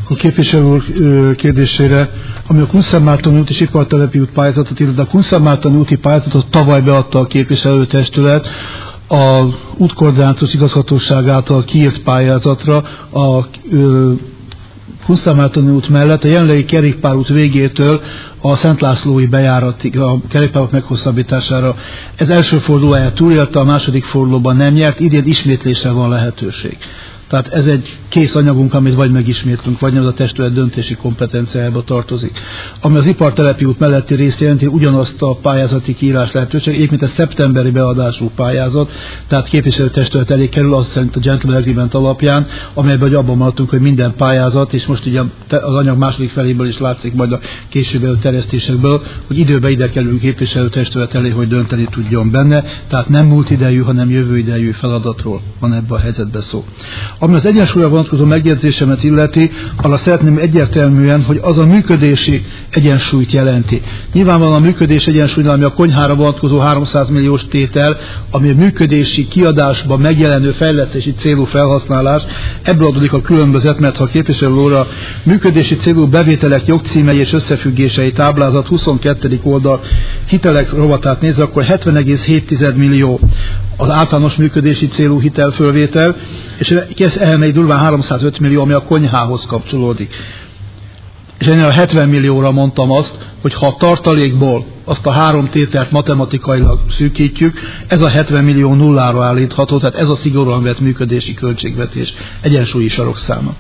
A képviselő úr kérdésére, ami a Kunszentmártoni út és Ipartelepi út pályázatot illetve a Kunszentmártoni úti pályázatot tavaly beadta a képviselőtestület a útkoordinációs igazgatóság által kiírt pályázatra a Kunszentmártoni út mellett a jelenlegi kerékpárút végétől a Szent Lászlói bejáratig a kerékpárok meghosszabbítására. Ez első fordulóját túlélte, a második fordulóban nem nyert, idén ismétlésre van lehetőség. Tehát ez egy kész anyagunk, amit vagy megismétlünk, vagy nem, az a testület döntési kompetenciájába tartozik. Ami az Ipartelepi út melletti részt jelenti, ugyanazt a pályázati kiírás lehetőség, egyébként a szeptemberi beadású pályázat, tehát képviselőtestület elé kerül, azt szerint a Gentleman Agreement alapján, amelyben abban maradtunk, hogy minden pályázat, és most ugye az anyag második feléből is látszik majd a későbbi terjesztésekből, hogy időben ide kerülünk képviselőtestület elé, hogy dönteni tudjon benne, tehát nem múlt idejű, hanem jövő idejű feladatról van ebben a helyzetben szó. Ami az egyensúlyra vonatkozó megjegyzésemet illeti, arra szeretném egyértelműen, hogy az a működési egyensúlyt jelenti. Nyilvánvalóan a működés egyensúlynál, ami a konyhára vonatkozó 300 milliós tétel, ami a működési kiadásban megjelenő fejlesztési célú felhasználás, ebből adódik a különbözet, mert ha a képviselő óra működési célú bevételek jogcímei és összefüggései táblázat 22. oldal hitelek rovatát nézve, akkor 70,7 millió az általános működési célú hitelfölvétel, és ehhez még durván 305 millió, ami a konyhához kapcsolódik. És ennél a 70 millióra mondtam azt, hogy ha a tartalékból azt a három tételt matematikailag szűkítjük, ez a 70 millió nullára állítható, tehát ez a szigorúan vett működési költségvetés egyensúlyi sarokszáma.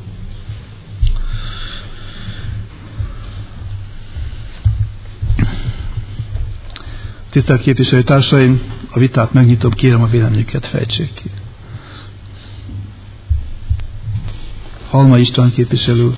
Tisztelt képviselőtársaim, a vitát megnyitom, kérem a véleményüket fejtsék ki. Halmai István képviselő.